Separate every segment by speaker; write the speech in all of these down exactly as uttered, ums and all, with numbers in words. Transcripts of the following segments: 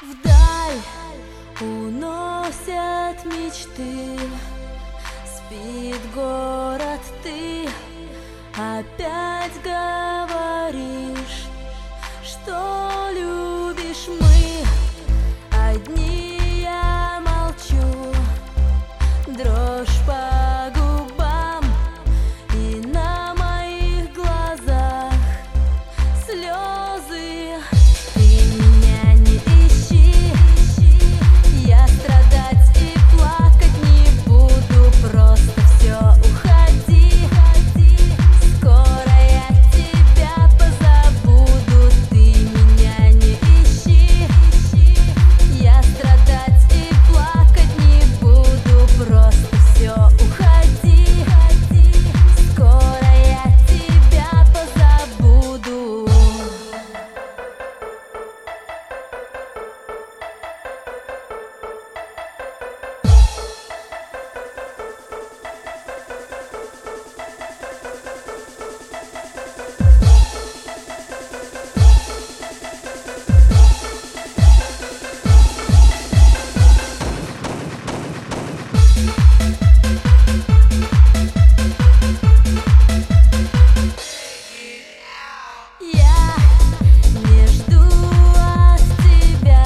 Speaker 1: Вдаль уносят мечты, спит город, ты опять говоришь, что любишь. Мы одни, я молчу, дрожь по губам, и на моих глазах слезы. Ты меня не ищи, я страдать и плакать не буду, просто все уходи. Скоро я тебя позабуду. Ты меня не ищи, я страдать и плакать не буду, просто все уходи. Скоро я тебя позабуду. Я не жду от тебя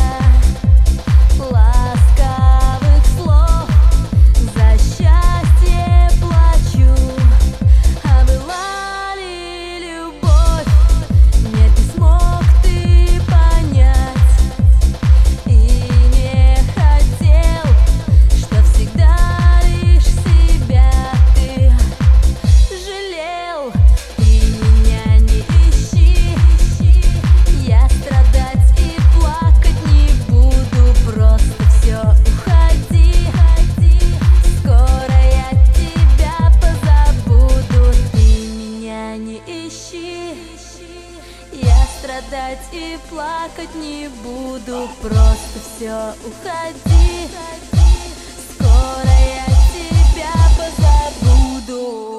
Speaker 1: ласковых слов, за счастье плачу. А была ли любовь? Нет, не смог ты понять, и не хотел, что всегда лишь себя ты жалел. Ты меня не ищи, я страдать и плакать не буду, просто все уходи. Скоро я тебя позабуду. Ты меня не ищи, я страдать и плакать не буду, просто все уходи. Скоро я тебя позабуду.